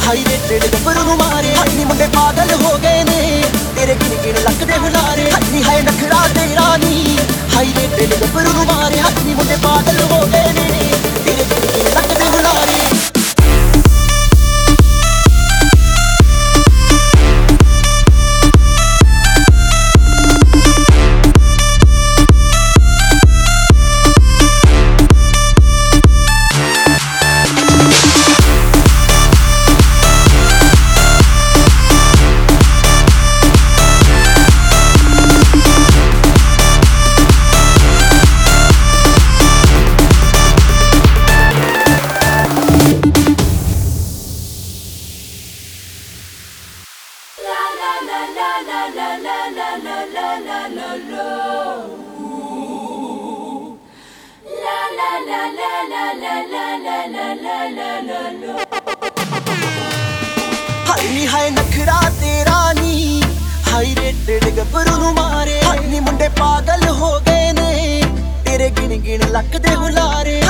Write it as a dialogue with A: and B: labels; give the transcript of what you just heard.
A: High rated ਗੱਭਰੂ ਨੂੰ ਮਾਰੇ। ਹੱਥੀ ਮੁੰਡੇ ਪਾਗਲ ਹੋ ਗਏ ਨੇ ਤੇਰੇ ਗਿਣ ਗਿਣ ਲੱਕ ਦੇ ਹੁਲਾਰੇ। ਹੱਥੀ ਹਾਏ ਨਖਰਾ ਤੇਰਾ ਨੀ ਹਾਈ ਰੇਟਡ ਗੱਭਰੂ ਨੂੰ ਮਾਰੇ। ਹੱਥੀ ਮੁੰਡੇ ਪਾਗਲ ਹੋ ਗਏ ਨੇ ਤੇਰੇ ਗਿਣ ਗਿਣ ਲੱਕ ਦੇ ਹੁਲਾਰੇ। ਹਾਈ ਹਾਏ ਨਖਰਾ ਤੇਰਾ ਨੀ ਹਾਈ ਰੇਟਡ ਗੱਭਰੂ ਨੂੰ ਮਾਰੇ। ਹਾਈ ਨੀ ਮੁੰਡੇ ਪਾਗਲ ਹੋ ਗਏ ਨੇ ਤੇਰੇ ਗਿਣ ਗਿਣ ਲੱਕ ਦੇ ਹੁਲਾਰੇ।